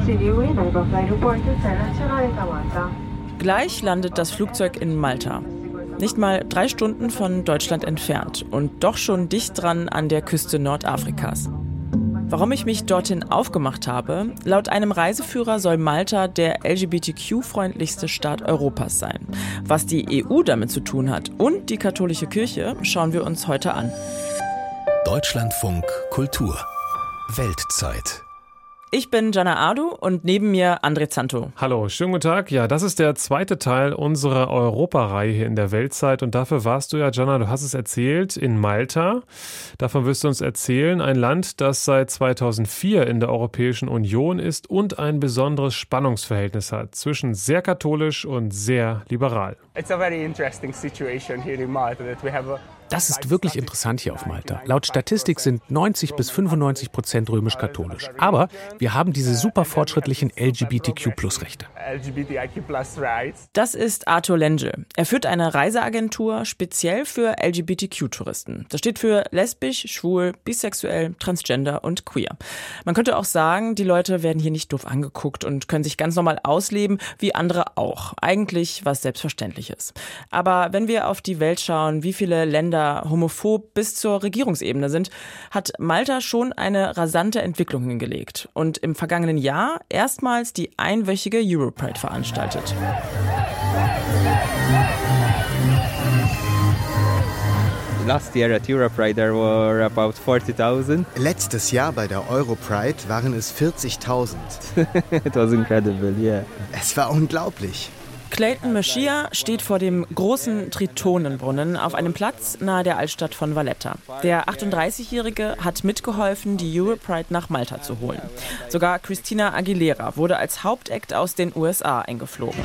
Gleich landet das Flugzeug in Malta. Nicht mal 3 Stunden von Deutschland entfernt und doch schon dicht dran an der Küste Nordafrikas. Warum ich mich dorthin aufgemacht habe? Laut einem Reiseführer soll Malta der LGBTQ-freundlichste Staat Europas sein. Was die EU damit zu tun hat und die katholische Kirche, schauen wir uns heute an. Deutschlandfunk Kultur Weltzeit. Ich bin Jana Adu und neben mir André Zanto. Hallo, schönen guten Tag. Ja, das ist der zweite Teil unserer Europareihe hier in der Weltzeit. Und dafür warst du ja, Jana, du hast es erzählt, in Malta. Davon wirst du uns erzählen. Ein Land, das seit 2004 in der Europäischen Union ist und ein besonderes Spannungsverhältnis hat zwischen sehr katholisch und sehr liberal. Das ist wirklich interessant hier auf Malta. Laut Statistik sind 90-95% römisch-katholisch. Aber wir haben diese super fortschrittlichen LGBTQ-Plus-Rechte. Das ist Arthur Lenge. Er führt eine Reiseagentur speziell für LGBTQ-Touristen. Das steht für lesbisch, schwul, bisexuell, transgender und queer. Man könnte auch sagen, die Leute werden hier nicht doof angeguckt und können sich ganz normal ausleben, wie andere auch. Eigentlich was Selbstverständliches. Aber wenn wir auf die Welt schauen, wie viele Länder homophob bis zur Regierungsebene sind, hat Malta schon eine rasante Entwicklung hingelegt und im vergangenen Jahr erstmals die einwöchige Europride veranstaltet. Last year at Europride there were about 40,000. Letztes Jahr bei der Europride waren es 40.000. It was incredible, yeah. Es war unglaublich. Clayton Mechia steht vor dem großen Tritonenbrunnen auf einem Platz nahe der Altstadt von Valletta. Der 38-Jährige hat mitgeholfen, die Europride nach Malta zu holen. Sogar Christina Aguilera wurde als Hauptact aus den USA eingeflogen.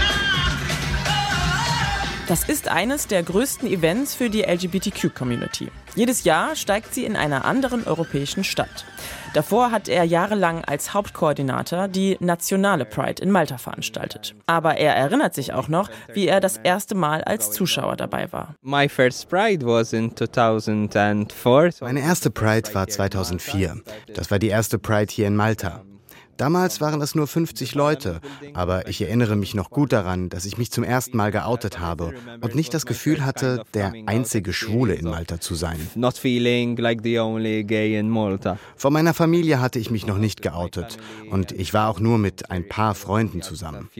Das ist eines der größten Events für die LGBTQ-Community. Jedes Jahr steigt sie in einer anderen europäischen Stadt. Davor hat er jahrelang als Hauptkoordinator die nationale Pride in Malta veranstaltet. Aber er erinnert sich auch noch, wie er das erste Mal als Zuschauer dabei war. My first Pride was in 2004. Meine erste Pride war 2004. Das war die erste Pride hier in Malta. Damals waren es nur 50 Leute, aber ich erinnere mich noch gut daran, dass ich mich zum ersten Mal geoutet habe und nicht das Gefühl hatte, der einzige Schwule in Malta zu sein. Not feeling like the only gay in Malta. Von meiner Familie hatte ich mich noch nicht geoutet und ich war auch nur mit ein paar Freunden zusammen.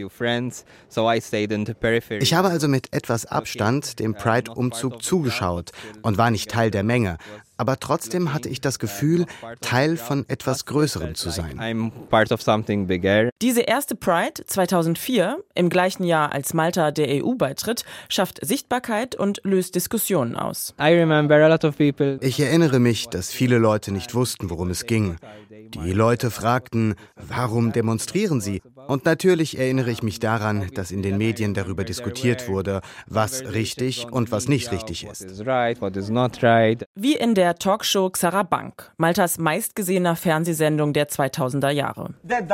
Ich habe also mit etwas Abstand dem Pride-Umzug zugeschaut und war nicht Teil der Menge. Aber trotzdem hatte ich das Gefühl, Teil von etwas Größerem zu sein. Diese erste Pride 2004, im gleichen Jahr als Malta der EU beitritt, schafft Sichtbarkeit und löst Diskussionen aus. Ich erinnere mich, dass viele Leute nicht wussten, worum es ging. Die Leute fragten, warum demonstrieren sie? Und natürlich erinnere ich mich daran, dass in den Medien darüber diskutiert wurde, was richtig und was nicht richtig ist. Wie in der Talkshow Xara Bank, Maltas meistgesehener Fernsehsendung der 2000er Jahre.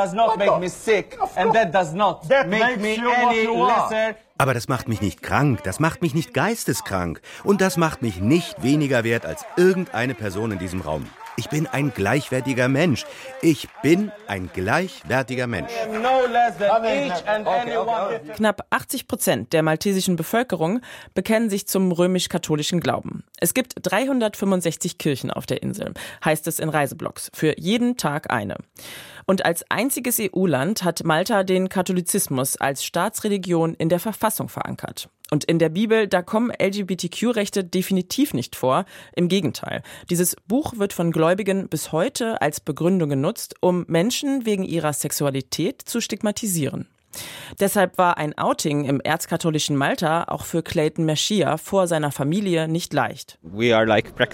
Aber das macht mich nicht krank, das macht mich nicht geisteskrank und das macht mich nicht weniger wert als irgendeine Person in diesem Raum. Ich bin ein gleichwertiger Mensch. Ich bin ein gleichwertiger Mensch. Knapp 80% der maltesischen Bevölkerung bekennen sich zum römisch-katholischen Glauben. Es gibt 365 Kirchen auf der Insel, heißt es in Reiseblogs, für jeden Tag eine. Und als einziges EU-Land hat Malta den Katholizismus als Staatsreligion in der Verfassung verankert. Und in der Bibel, da kommen LGBTQ-Rechte definitiv nicht vor. Im Gegenteil. Dieses Buch wird von Gläubigen bis heute als Begründung genutzt, um Menschen wegen ihrer Sexualität zu stigmatisieren. Deshalb war ein Outing im erzkatholischen Malta auch für Clayton Mechia vor seiner Familie nicht leicht. Wir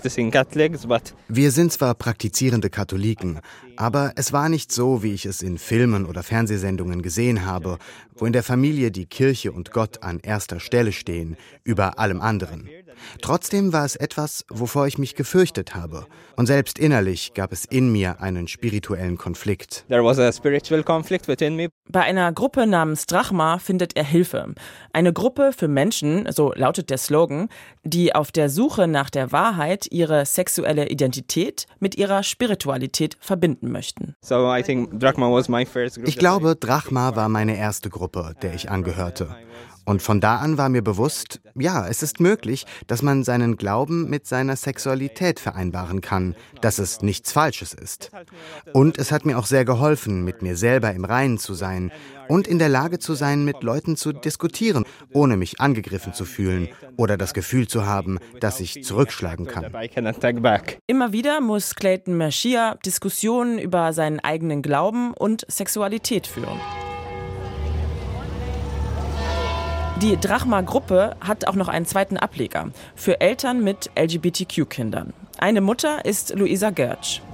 sind zwar praktizierende Katholiken, aber es war nicht so, wie ich es in Filmen oder Fernsehsendungen gesehen habe, wo in der Familie die Kirche und Gott an erster Stelle stehen, über allem anderen. Trotzdem war es etwas, wovor ich mich gefürchtet habe. Und selbst innerlich gab es in mir einen spirituellen Konflikt. There was a spiritual conflict within me. Bei einer Gruppe namens Drachma findet er Hilfe. Eine Gruppe für Menschen, so lautet der Slogan, die auf der Suche nach der Wahrheit ihre sexuelle Identität mit ihrer Spiritualität verbinden möchten. Ich glaube, Drachma war meine erste Gruppe, der ich angehörte. Und von da an war mir bewusst, ja, es ist möglich, dass man seinen Glauben mit seiner Sexualität vereinbaren kann, dass es nichts Falsches ist. Und es hat mir auch sehr geholfen, mit mir selber im Reinen zu sein und in der Lage zu sein, mit Leuten zu diskutieren, ohne mich angegriffen zu fühlen oder das Gefühl zu haben, dass ich zurückschlagen kann. Immer wieder muss Clayton Mashia Diskussionen über seinen eigenen Glauben und Sexualität führen. Die Drachma-Gruppe hat auch noch einen zweiten Ableger für Eltern mit LGBTQ-Kindern. Eine Mutter ist Luisa Gertsch.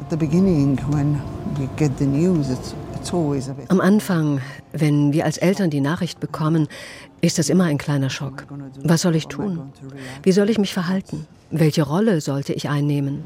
Am Anfang, wenn wir als Eltern die Nachricht bekommen, ist das immer ein kleiner Schock. Was soll ich tun? Wie soll ich mich verhalten? Welche Rolle sollte ich einnehmen?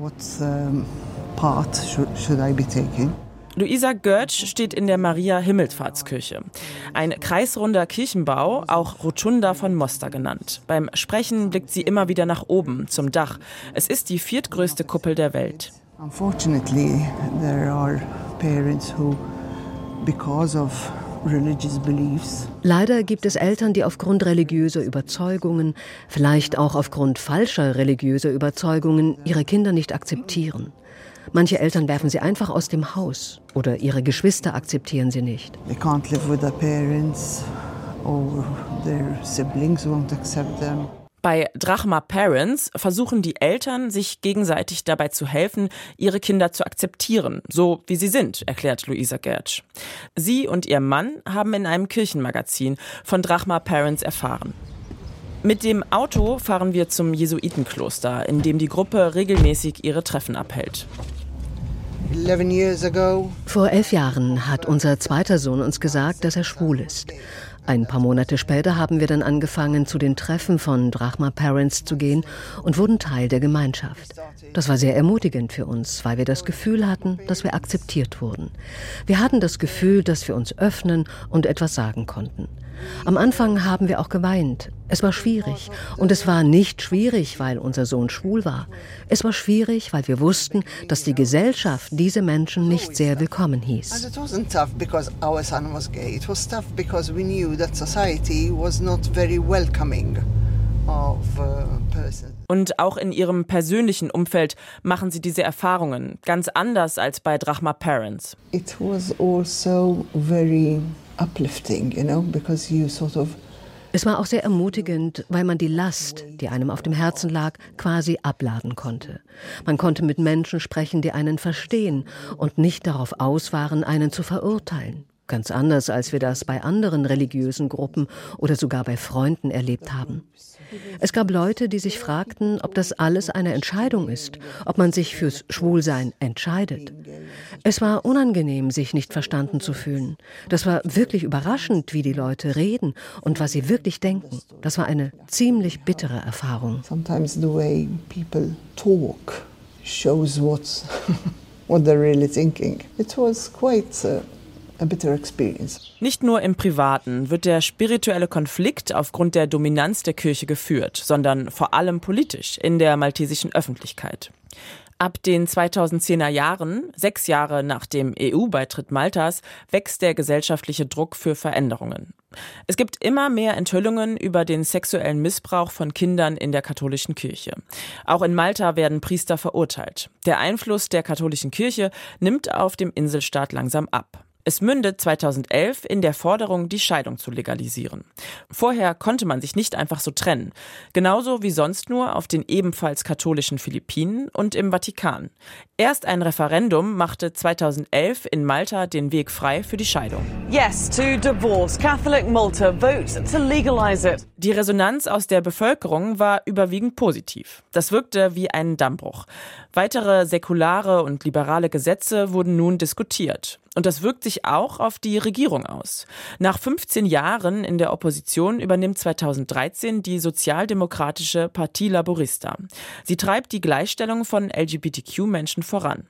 Luisa Gertsch steht in der Maria-Himmelfahrtskirche. Ein kreisrunder Kirchenbau, auch Rotunda von Mostar genannt. Beim Sprechen blickt sie immer wieder nach oben, zum Dach. Es ist die viertgrößte Kuppel der Welt. Unfortunately, there are parents who, because of religious beliefs. Leider gibt es Eltern, die aufgrund religiöser Überzeugungen, vielleicht auch aufgrund falscher religiöser Überzeugungen, ihre Kinder nicht akzeptieren. Manche Eltern werfen sie einfach aus dem Haus oder ihre Geschwister akzeptieren sie nicht. They can't live with their parents or their siblings won't accept them. Bei Drachma Parents versuchen die Eltern, sich gegenseitig dabei zu helfen, ihre Kinder zu akzeptieren, so wie sie sind, erklärt Luisa Gertsch. Sie und ihr Mann haben in einem Kirchenmagazin von Drachma Parents erfahren. Mit dem Auto fahren wir zum Jesuitenkloster, in dem die Gruppe regelmäßig ihre Treffen abhält. Vor 11 Jahren hat unser zweiter Sohn uns gesagt, dass er schwul ist. Ein paar Monate später haben wir dann angefangen, zu den Treffen von Drachma Parents zu gehen und wurden Teil der Gemeinschaft. Das war sehr ermutigend für uns, weil wir das Gefühl hatten, dass wir akzeptiert wurden. Wir hatten das Gefühl, dass wir uns öffnen und etwas sagen konnten. Am Anfang haben wir auch geweint. Es war schwierig. Und es war nicht schwierig, weil unser Sohn schwul war. Es war schwierig, weil wir wussten, dass die Gesellschaft diese Menschen nicht sehr willkommen hieß. It wasn't tough because our son was gay. It was tough because we knew that society was not very welcoming of persons. Und auch in ihrem persönlichen Umfeld machen sie diese Erfahrungen, ganz anders als bei Drachma Parents. It was also very uplifting, because you sort of. Es war auch sehr ermutigend, weil man die Last, die einem auf dem Herzen lag, quasi abladen konnte. Man konnte mit Menschen sprechen, die einen verstehen und nicht darauf aus waren, einen zu verurteilen. Ganz anders, als wir das bei anderen religiösen Gruppen oder sogar bei Freunden erlebt haben. Es gab Leute, die sich fragten, ob das alles eine Entscheidung ist, ob man sich fürs Schwulsein entscheidet. Es war unangenehm, sich nicht verstanden zu fühlen. Das war wirklich überraschend, wie die Leute reden und was sie wirklich denken. Das war eine ziemlich bittere Erfahrung. Sometimes the way people talk shows what they're really thinking. It was quite a bitter experience. Nicht nur im Privaten wird der spirituelle Konflikt aufgrund der Dominanz der Kirche geführt, sondern vor allem politisch in der maltesischen Öffentlichkeit. Ab den 2010er Jahren, 6 Jahre nach dem EU-Beitritt Maltas, wächst der gesellschaftliche Druck für Veränderungen. Es gibt immer mehr Enthüllungen über den sexuellen Missbrauch von Kindern in der katholischen Kirche. Auch in Malta werden Priester verurteilt. Der Einfluss der katholischen Kirche nimmt auf dem Inselstaat langsam ab. Es mündet 2011 in der Forderung, die Scheidung zu legalisieren. Vorher konnte man sich nicht einfach so trennen. Genauso wie sonst nur auf den ebenfalls katholischen Philippinen und im Vatikan. Erst ein Referendum machte 2011 in Malta den Weg frei für die Scheidung. Yes to divorce. Catholic Malta votes to legalize it. Die Resonanz aus der Bevölkerung war überwiegend positiv. Das wirkte wie ein Dammbruch. Weitere säkulare und liberale Gesetze wurden nun diskutiert. Und das wirkt sich auch auf die Regierung aus. Nach 15 Jahren in der Opposition übernimmt 2013 die sozialdemokratische Parti Laborista. Sie treibt die Gleichstellung von LGBTQ-Menschen voran.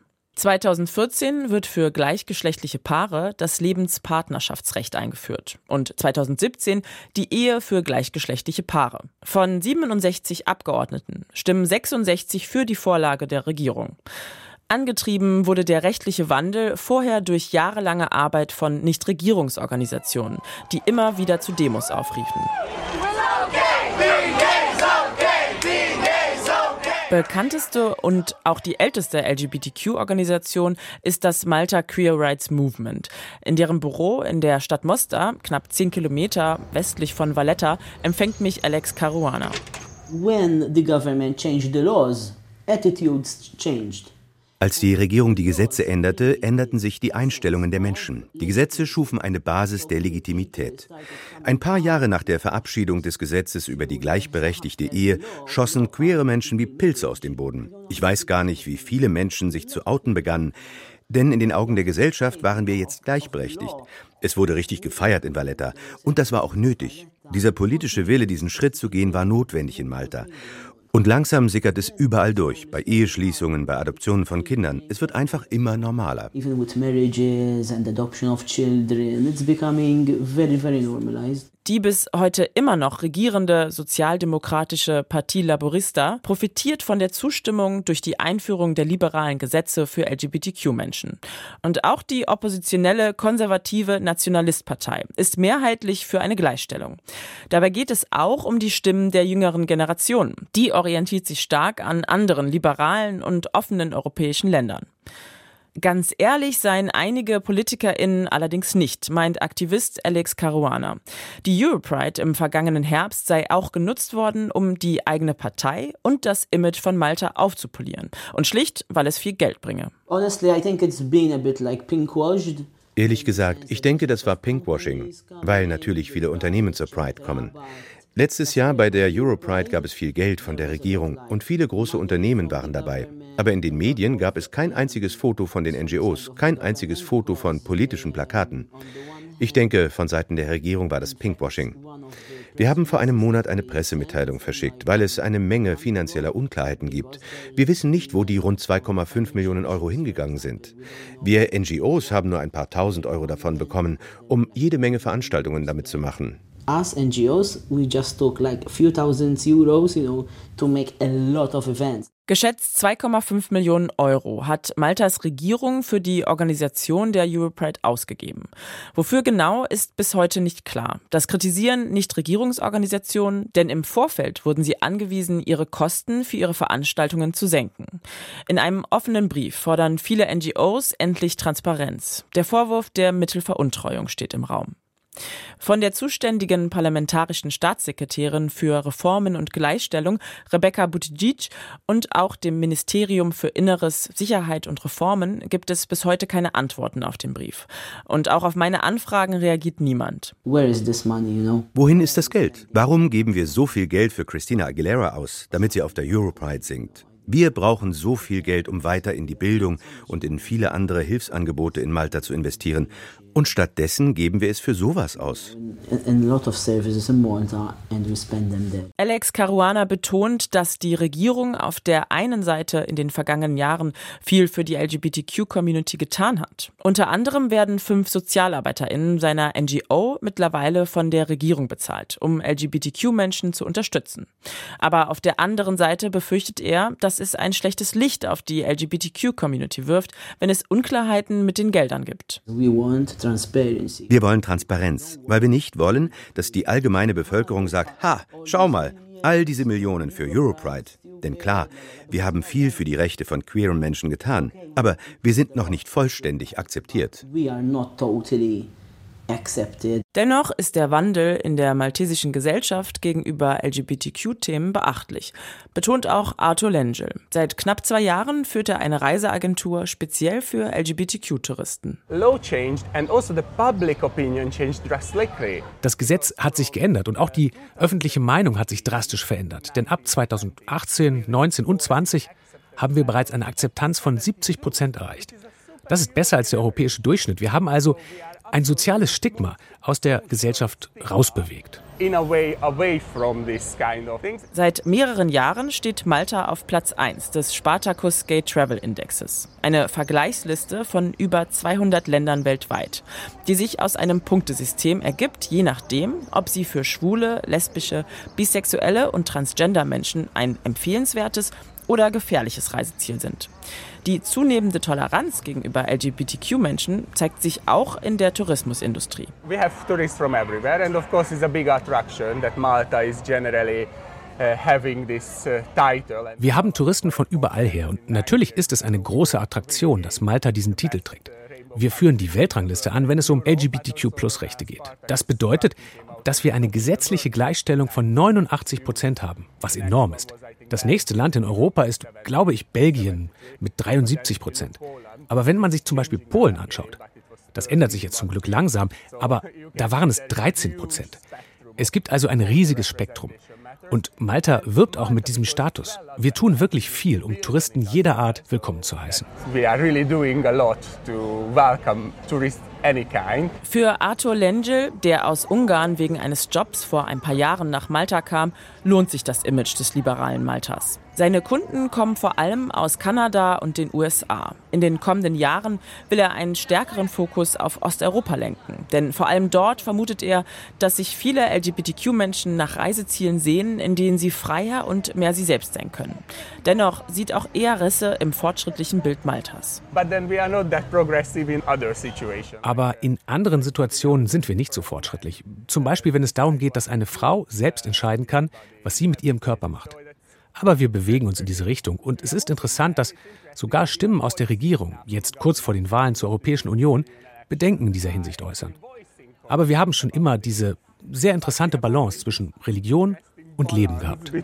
2014 wird für gleichgeschlechtliche Paare das Lebenspartnerschaftsrecht eingeführt und 2017 die Ehe für gleichgeschlechtliche Paare. Von 67 Abgeordneten stimmen 66 für die Vorlage der Regierung. Angetrieben wurde der rechtliche Wandel vorher durch jahrelange Arbeit von Nichtregierungsorganisationen, die immer wieder zu Demos aufriefen. Bekannteste und auch die älteste LGBTQ-Organisation ist das Malta Queer Rights Movement. In deren Büro in der Stadt Mostar, knapp 10 Kilometer westlich von Valletta, empfängt mich Alex Caruana. When the government changed the laws, attitudes changed. Als die Regierung die Gesetze änderte, änderten sich die Einstellungen der Menschen. Die Gesetze schufen eine Basis der Legitimität. Ein paar Jahre nach der Verabschiedung des Gesetzes über die gleichberechtigte Ehe schossen queere Menschen wie Pilze aus dem Boden. Ich weiß gar nicht, wie viele Menschen sich zu outen begannen, denn in den Augen der Gesellschaft waren wir jetzt gleichberechtigt. Es wurde richtig gefeiert in Valletta und das war auch nötig. Dieser politische Wille, diesen Schritt zu gehen, war notwendig in Malta. Und langsam sickert es überall durch, bei Eheschließungen, bei Adoptionen von Kindern. Es wird einfach immer normaler. Even with marriages and adoption of children, it's becoming very, very normalized. Die bis heute immer noch regierende sozialdemokratische Partie Laborista profitiert von der Zustimmung durch die Einführung der liberalen Gesetze für LGBTQ-Menschen. Und auch die oppositionelle konservative Nationalistpartei ist mehrheitlich für eine Gleichstellung. Dabei geht es auch um die Stimmen der jüngeren Generation. Die orientiert sich stark an anderen liberalen und offenen europäischen Ländern. Ganz ehrlich seien einige PolitikerInnen allerdings nicht, meint Aktivist Alex Caruana. Die Europride im vergangenen Herbst sei auch genutzt worden, um die eigene Partei und das Image von Malta aufzupolieren. Und schlicht, weil es viel Geld bringe. Honestly, I think it's been a bit like pinkwashed. Ehrlich gesagt, ich denke, das war Pinkwashing, weil natürlich viele Unternehmen zur Pride kommen. Letztes Jahr bei der Europride gab es viel Geld von der Regierung und viele große Unternehmen waren dabei. Aber in den Medien gab es kein einziges Foto von den NGOs, kein einziges Foto von politischen Plakaten. Ich denke, von Seiten der Regierung war das Pinkwashing. Wir haben vor einem Monat eine Pressemitteilung verschickt, weil es eine Menge finanzieller Unklarheiten gibt. Wir wissen nicht, wo die rund 2,5 Millionen Euro hingegangen sind. Wir NGOs haben nur ein paar tausend Euro davon bekommen, um jede Menge Veranstaltungen damit zu machen. Us NGOs, we just took like a few thousand euros, to make a lot of events. Geschätzt 2,5 Millionen Euro hat Maltas Regierung für die Organisation der Europride ausgegeben. Wofür genau, ist bis heute nicht klar. Das kritisieren Nichtregierungsorganisationen, denn im Vorfeld wurden sie angewiesen, ihre Kosten für ihre Veranstaltungen zu senken. In einem offenen Brief fordern viele NGOs endlich Transparenz. Der Vorwurf der Mittelveruntreuung steht im Raum. Von der zuständigen parlamentarischen Staatssekretärin für Reformen und Gleichstellung, Rebecca Buttigieg, und auch dem Ministerium für Inneres, Sicherheit und Reformen gibt es bis heute keine Antworten auf den Brief. Und auch auf meine Anfragen reagiert niemand. Where is this money, Wohin ist das Geld? Warum geben wir so viel Geld für Christina Aguilera aus, damit sie auf der Europride singt? Wir brauchen so viel Geld, um weiter in die Bildung und in viele andere Hilfsangebote in Malta zu investieren. Und stattdessen geben wir es für sowas aus. Alex Caruana betont, dass die Regierung auf der einen Seite in den vergangenen Jahren viel für die LGBTQ-Community getan hat. Unter anderem werden 5 SozialarbeiterInnen seiner NGO mittlerweile von der Regierung bezahlt, um LGBTQ-Menschen zu unterstützen. Aber auf der anderen Seite befürchtet er, dass es ein schlechtes Licht auf die LGBTQ-Community wirft, wenn es Unklarheiten mit den Geldern gibt. Wir wollen Transparenz, weil wir nicht wollen, dass die allgemeine Bevölkerung sagt, ha, schau mal, all diese Millionen für Europride. Denn klar, wir haben viel für die Rechte von queeren Menschen getan, aber wir sind noch nicht vollständig akzeptiert. Dennoch ist der Wandel in der maltesischen Gesellschaft gegenüber LGBTQ-Themen beachtlich, betont auch Arthur Lengel. Seit knapp 2 Jahren führt er eine Reiseagentur speziell für LGBTQ-Touristen. Das Gesetz hat sich geändert und auch die öffentliche Meinung hat sich drastisch verändert. Denn ab 2018, 19 und 20 haben wir bereits eine Akzeptanz von 70% erreicht. Das ist besser als der europäische Durchschnitt. Wir haben also ein soziales Stigma aus der Gesellschaft rausbewegt. Seit mehreren Jahren steht Malta auf Platz 1 des Spartacus Gay Travel Indexes, eine Vergleichsliste von über 200 Ländern weltweit, die sich aus einem Punktesystem ergibt, je nachdem, ob sie für schwule, lesbische, bisexuelle und transgender Menschen ein empfehlenswertes oder gefährliches Reiseziel sind. Die zunehmende Toleranz gegenüber LGBTQ-Menschen zeigt sich auch in der Tourismusindustrie. We have tourists from everywhere and of course it's a big attraction that Malta is generally having this title. Wir haben Touristen von überall her und natürlich ist es eine große Attraktion, dass Malta diesen Titel trägt. Wir führen die Weltrangliste an, wenn es um LGBTQ-Plus-Rechte geht. Das bedeutet, dass wir eine gesetzliche Gleichstellung von 89% haben, was enorm ist. Das nächste Land in Europa ist, glaube ich, Belgien mit 73%. Aber wenn man sich zum Beispiel Polen anschaut, das ändert sich jetzt zum Glück langsam, aber da waren es 13%. Es gibt also ein riesiges Spektrum. Und Malta wirbt auch mit diesem Status. Wir tun wirklich viel, um Touristen jeder Art willkommen zu heißen. We are really doing a lot to welcome tourists any kind. Für Arthur Lengel, der aus Ungarn wegen eines Jobs vor ein paar Jahren nach Malta kam, lohnt sich das Image des liberalen Maltas. Seine Kunden kommen vor allem aus Kanada und den USA. In den kommenden Jahren will er einen stärkeren Fokus auf Osteuropa lenken. Denn vor allem dort vermutet er, dass sich viele LGBTQ-Menschen nach Reisezielen sehen, in denen sie freier und mehr sie selbst sein können. Dennoch sieht auch er Risse im fortschrittlichen Bild Maltas. Aber in anderen Situationen sind wir nicht so fortschrittlich. Zum Beispiel, wenn es darum geht, dass eine Frau selbst entscheiden kann, was sie mit ihrem Körper macht. Aber wir bewegen uns in diese Richtung. Und es ist interessant, dass sogar Stimmen aus der Regierung, jetzt kurz vor den Wahlen zur Europäischen Union, Bedenken in dieser Hinsicht äußern. Aber wir haben schon immer diese sehr interessante Balance zwischen Religion und Leben gehabt.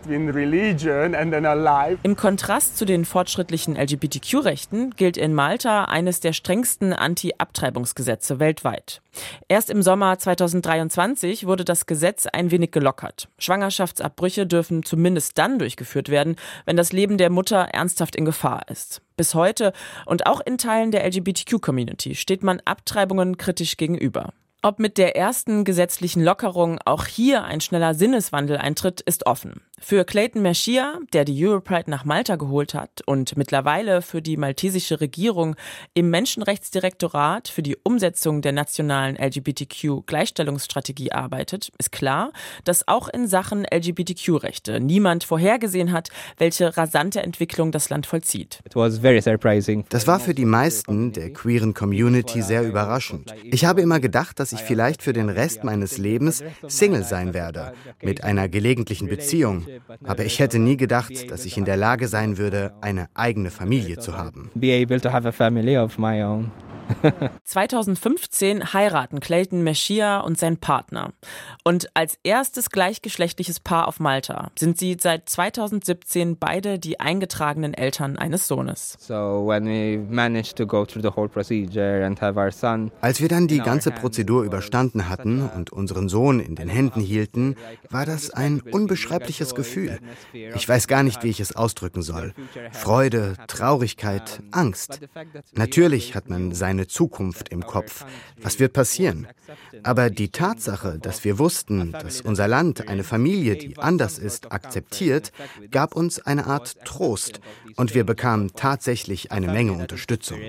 Im Kontrast zu den fortschrittlichen LGBTQ-Rechten gilt in Malta eines der strengsten Anti-Abtreibungsgesetze weltweit. Erst im Sommer 2023 wurde das Gesetz ein wenig gelockert. Schwangerschaftsabbrüche dürfen zumindest dann durchgeführt werden, wenn das Leben der Mutter ernsthaft in Gefahr ist. Bis heute und auch in Teilen der LGBTQ-Community steht man Abtreibungen kritisch gegenüber. Ob mit der ersten gesetzlichen Lockerung auch hier ein schneller Sinneswandel eintritt, ist offen. Für Clayton Mechia, der die Europride nach Malta geholt hat und mittlerweile für die maltesische Regierung im Menschenrechtsdirektorat für die Umsetzung der nationalen LGBTQ-Gleichstellungsstrategie arbeitet, ist klar, dass auch in Sachen LGBTQ-Rechte niemand vorhergesehen hat, welche rasante Entwicklung das Land vollzieht. Das war für die meisten der queeren Community sehr überraschend. Ich habe immer gedacht, dass ich vielleicht für den Rest meines Lebens Single sein werde, mit einer gelegentlichen Beziehung. Aber ich hätte nie gedacht, dass ich in der Lage sein würde, eine eigene Familie zu haben. 2015 heiraten Clayton Mechia und sein Partner. Und als erstes gleichgeschlechtliches Paar auf Malta sind sie seit 2017 beide die eingetragenen Eltern eines Sohnes. Als wir dann die ganze Prozedur überstanden hatten und unseren Sohn in den Händen hielten, war das ein unbeschreibliches Gefühl. Ich weiß gar nicht, wie ich es ausdrücken soll. Freude, Traurigkeit, Angst. Natürlich hat man seine Zukunft im Kopf. Was wird passieren? Aber die Tatsache, dass wir wussten, dass unser Land eine Familie, die anders ist, akzeptiert, gab uns eine Art Trost und wir bekamen tatsächlich eine Menge Unterstützung.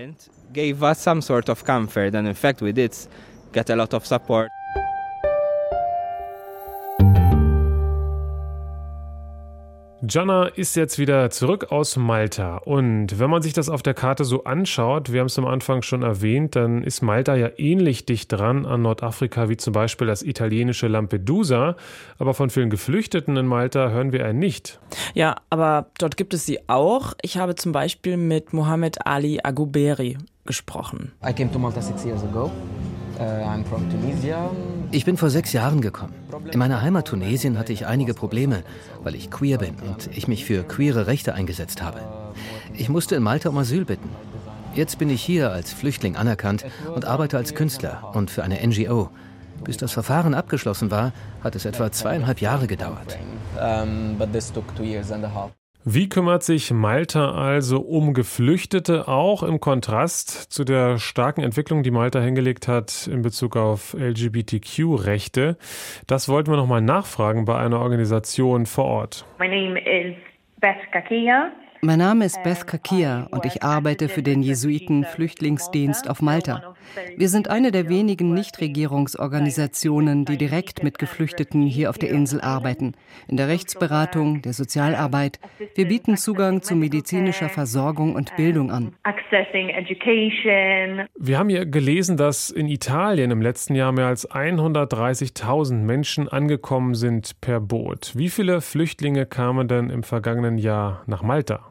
Jana ist jetzt wieder zurück aus Malta und wenn man sich das auf der Karte so anschaut, wir haben es am Anfang schon erwähnt, dann ist Malta ja ähnlich dicht dran an Nordafrika wie zum Beispiel das italienische Lampedusa, aber von vielen Geflüchteten in Malta hören wir eher nicht. Ja, aber dort gibt es sie auch. Ich habe zum Beispiel mit Mohamed Ali Agouberi gesprochen. I came to Malta 6 years ago. I'm from Tunisia. Ich bin vor 6 Jahren gekommen. In meiner Heimat Tunesien hatte ich einige Probleme, weil ich queer bin und ich mich für queere Rechte eingesetzt habe. Ich musste in Malta um Asyl bitten. Jetzt bin ich hier als Flüchtling anerkannt und arbeite als Künstler und für eine NGO. Bis das Verfahren abgeschlossen war, hat es etwa 2,5 Jahre gedauert. Wie kümmert sich Malta also um Geflüchtete, auch im Kontrast zu der starken Entwicklung, die Malta hingelegt hat in Bezug auf LGBTQ-Rechte? Das wollten wir nochmal nachfragen bei einer Organisation vor Ort. Mein Name ist Beth Kakia und ich arbeite für den Jesuiten-Flüchtlingsdienst auf Malta. Wir sind eine der wenigen Nichtregierungsorganisationen, die direkt mit Geflüchteten hier auf der Insel arbeiten. In der Rechtsberatung, der Sozialarbeit. Wir bieten Zugang zu medizinischer Versorgung und Bildung an. Wir haben hier gelesen, dass in Italien im letzten Jahr mehr als 130.000 Menschen angekommen sind per Boot. Wie viele Flüchtlinge kamen denn im vergangenen Jahr nach Malta?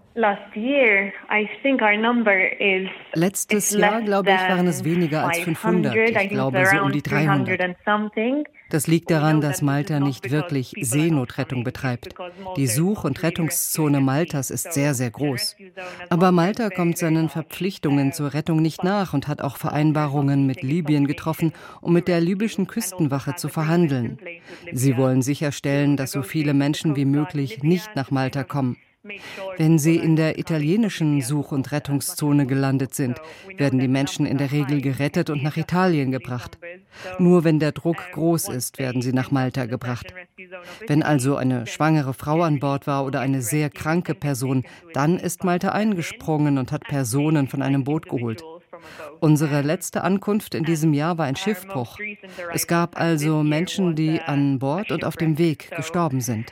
Letztes Jahr, glaube ich, waren es weniger als 500. Ich glaube, so um die 300. Das liegt daran, dass Malta nicht wirklich Seenotrettung betreibt. Die Such- und Rettungszone Maltas ist sehr, sehr groß. Aber Malta kommt seinen Verpflichtungen zur Rettung nicht nach und hat auch Vereinbarungen mit Libyen getroffen, um mit der libyschen Küstenwache zu verhandeln. Sie wollen sicherstellen, dass so viele Menschen wie möglich nicht nach Malta kommen. Wenn sie in der italienischen Such- und Rettungszone gelandet sind, werden die Menschen in der Regel gerettet und nach Italien gebracht. Nur wenn der Druck groß ist, werden sie nach Malta gebracht. Wenn also eine schwangere Frau an Bord war oder eine sehr kranke Person, dann ist Malta eingesprungen und hat Personen von einem Boot geholt. Unsere letzte Ankunft in diesem Jahr war ein Schiffbruch. Es gab also Menschen, die an Bord und auf dem Weg gestorben sind.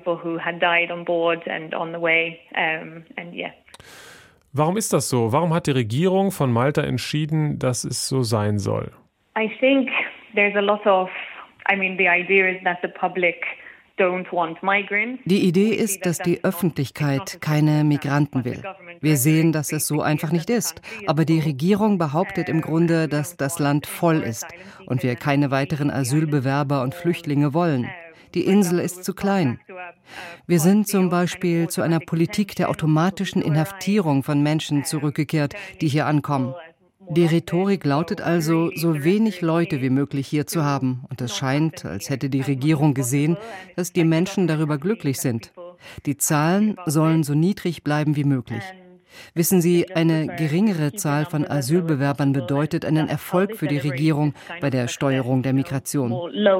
Warum ist das so? Warum hat die Regierung von Malta entschieden, dass es so sein soll? Die Idee ist, dass die Öffentlichkeit keine Migranten will. Wir sehen, dass es so einfach nicht ist. Aber die Regierung behauptet im Grunde, dass das Land voll ist und wir keine weiteren Asylbewerber und Flüchtlinge wollen. Die Insel ist zu klein. Wir sind zum Beispiel zu einer Politik der automatischen Inhaftierung von Menschen zurückgekehrt, die hier ankommen. Die Rhetorik lautet also, so wenig Leute wie möglich hier zu haben. Und es scheint, als hätte die Regierung gesehen, dass die Menschen darüber glücklich sind. Die Zahlen sollen so niedrig bleiben wie möglich. Wissen Sie, eine geringere Zahl von Asylbewerbern bedeutet einen Erfolg für die Regierung bei der Steuerung der Migration.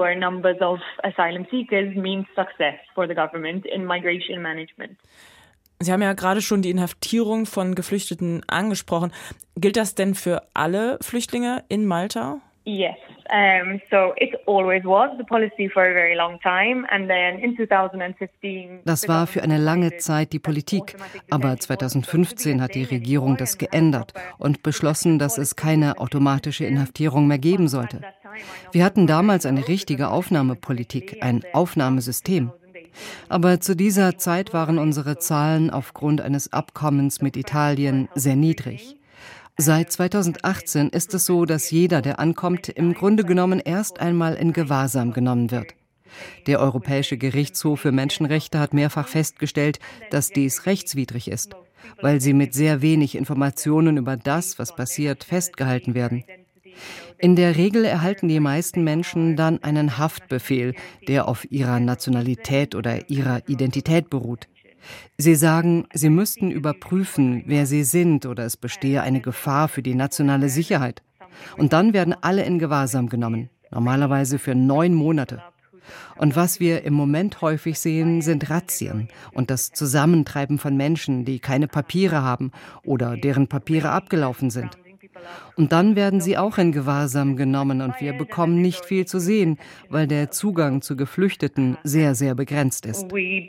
Sie haben ja gerade schon die Inhaftierung von Geflüchteten angesprochen. Gilt das denn für alle Flüchtlinge in Malta? Yes. So it always was the policy for a very long time, and then in 2015. Das war für eine lange Zeit die Politik, aber 2015 hat die Regierung das geändert und beschlossen, dass es keine automatische Inhaftierung mehr geben sollte. Wir hatten damals eine richtige Aufnahmepolitik, ein Aufnahmesystem. Aber zu dieser Zeit waren unsere Zahlen aufgrund eines Abkommens mit Italien sehr niedrig. Seit 2018 ist es so, dass jeder, der ankommt, im Grunde genommen erst einmal in Gewahrsam genommen wird. Der Europäische Gerichtshof für Menschenrechte hat mehrfach festgestellt, dass dies rechtswidrig ist, weil sie mit sehr wenig Informationen über das, was passiert, festgehalten werden. In der Regel erhalten die meisten Menschen dann einen Haftbefehl, der auf ihrer Nationalität oder ihrer Identität beruht. Sie sagen, sie müssten überprüfen, wer sie sind oder es bestehe eine Gefahr für die nationale Sicherheit. Und dann werden alle in Gewahrsam genommen, normalerweise für 9 Monate. Und was wir im Moment häufig sehen, sind Razzien und das Zusammentreiben von Menschen, die keine Papiere haben oder deren Papiere abgelaufen sind. Und dann werden sie auch in Gewahrsam genommen und wir bekommen nicht viel zu sehen, weil der Zugang zu Geflüchteten sehr, sehr begrenzt ist.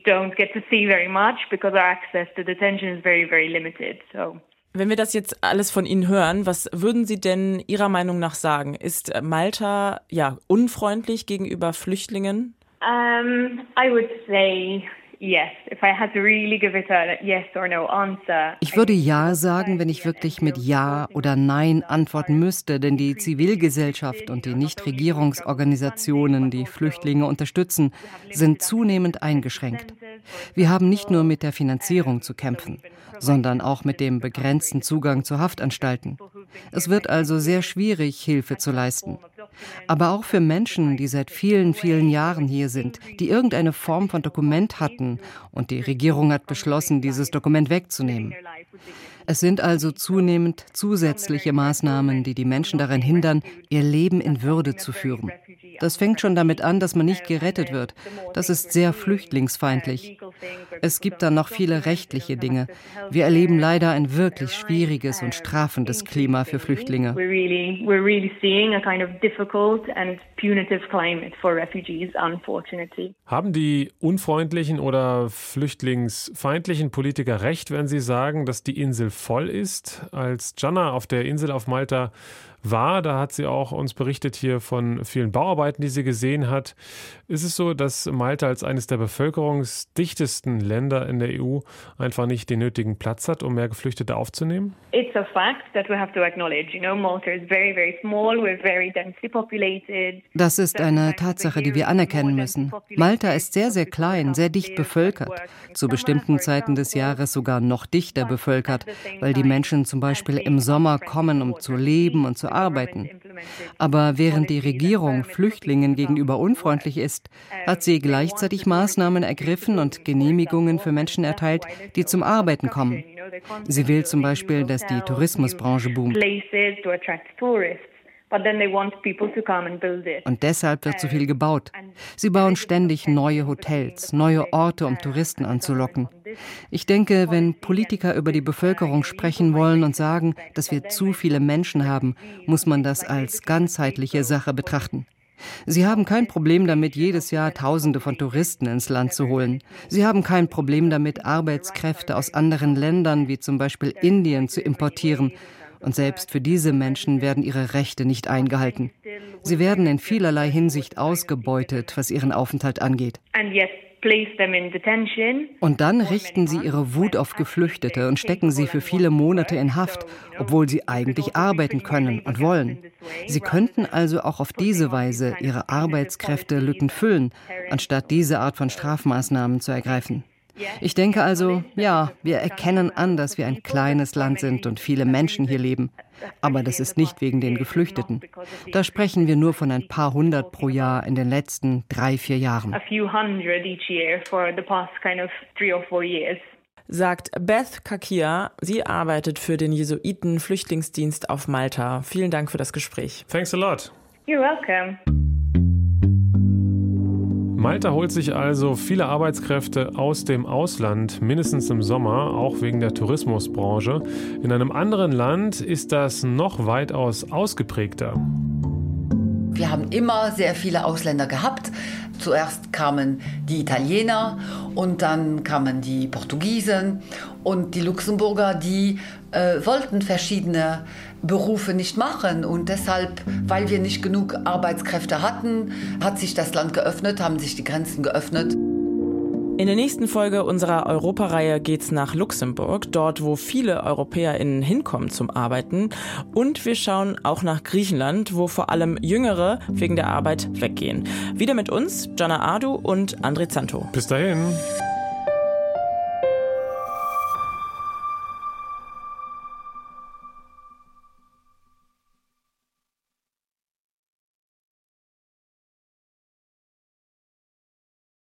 Wenn wir das jetzt alles von Ihnen hören, was würden Sie denn Ihrer Meinung nach sagen? Ist Malta unfreundlich gegenüber Flüchtlingen? I would say yes, if I had to really give it a yes or no answer. Ich würde Ja sagen, wenn ich wirklich mit Ja oder Nein antworten müsste, denn die Zivilgesellschaft und die Nichtregierungsorganisationen, die Flüchtlinge unterstützen, sind zunehmend eingeschränkt. Wir haben nicht nur mit der Finanzierung zu kämpfen, sondern auch mit dem begrenzten Zugang zu Haftanstalten. Es wird also sehr schwierig, Hilfe zu leisten. Aber auch für Menschen, die seit vielen, vielen Jahren hier sind, die irgendeine Form von Dokument hatten und die Regierung hat beschlossen, dieses Dokument wegzunehmen. Es sind also zunehmend zusätzliche Maßnahmen, die die Menschen daran hindern, ihr Leben in Würde zu führen. Das fängt schon damit an, dass man nicht gerettet wird. Das ist sehr flüchtlingsfeindlich. Es gibt dann noch viele rechtliche Dinge. Wir erleben leider ein wirklich schwieriges und strafendes Klima für Flüchtlinge. We're really seeing a kind of difficult and punitive climate for refugees, unfortunately. Haben die unfreundlichen oder flüchtlingsfeindlichen Politiker recht, wenn sie sagen, dass die Insel voll ist? Als Gianna auf der Insel auf Malta war, da hat sie auch uns berichtet hier von vielen Bauarbeiten, die sie gesehen hat. Ist es so, dass Malta als eines der bevölkerungsdichtesten Länder in der EU einfach nicht den nötigen Platz hat, um mehr Geflüchtete aufzunehmen? It's a fact that we have to acknowledge. You know, Malta is very, very small. We're very densely populated. Das ist eine Tatsache, die wir anerkennen müssen. Malta ist sehr, sehr klein, sehr dicht bevölkert. Zu bestimmten Zeiten des Jahres sogar noch dichter bevölkert, weil die Menschen zum Beispiel im Sommer kommen, um zu leben und zu arbeiten. Aber während die Regierung Flüchtlingen gegenüber unfreundlich ist, hat sie gleichzeitig Maßnahmen ergriffen und Genehmigungen für Menschen erteilt, die zum Arbeiten kommen. Sie will zum Beispiel, dass die Tourismusbranche boomt. Und deshalb wird so viel gebaut. Sie bauen ständig neue Hotels, neue Orte, um Touristen anzulocken. Ich denke, wenn Politiker über die Bevölkerung sprechen wollen und sagen, dass wir zu viele Menschen haben, muss man das als ganzheitliche Sache betrachten. Sie haben kein Problem damit, jedes Jahr Tausende von Touristen ins Land zu holen. Sie haben kein Problem damit, Arbeitskräfte aus anderen Ländern, wie zum Beispiel Indien, zu importieren. Und selbst für diese Menschen werden ihre Rechte nicht eingehalten. Sie werden in vielerlei Hinsicht ausgebeutet, was ihren Aufenthalt angeht. Und dann richten sie ihre Wut auf Geflüchtete und stecken sie für viele Monate in Haft, obwohl sie eigentlich arbeiten können und wollen. Sie könnten also auch auf diese Weise ihre Arbeitskräftelücken füllen, anstatt diese Art von Strafmaßnahmen zu ergreifen. Ich denke also, ja, wir erkennen an, dass wir ein kleines Land sind und viele Menschen hier leben. Aber das ist nicht wegen den Geflüchteten. Da sprechen wir nur von ein paar hundert pro Jahr in den letzten 3-4 Jahren. Sagt Beth Kakia. Sie arbeitet für den Jesuiten-Flüchtlingsdienst auf Malta. Vielen Dank für das Gespräch. Thanks a lot. You're welcome. Malta holt sich also viele Arbeitskräfte aus dem Ausland, mindestens im Sommer, auch wegen der Tourismusbranche. In einem anderen Land ist das noch weitaus ausgeprägter. Wir haben immer sehr viele Ausländer gehabt. Zuerst kamen die Italiener und dann kamen die Portugiesen und die Luxemburger, die wollten verschiedene Berufe nicht machen. Und deshalb, weil wir nicht genug Arbeitskräfte hatten, hat sich das Land geöffnet, haben sich die Grenzen geöffnet. In der nächsten Folge unserer Europareihe geht's nach Luxemburg, dort wo viele EuropäerInnen hinkommen zum Arbeiten. Und wir schauen auch nach Griechenland, wo vor allem Jüngere wegen der Arbeit weggehen. Wieder mit uns, Gianna Ardou und André Zanto. Bis dahin.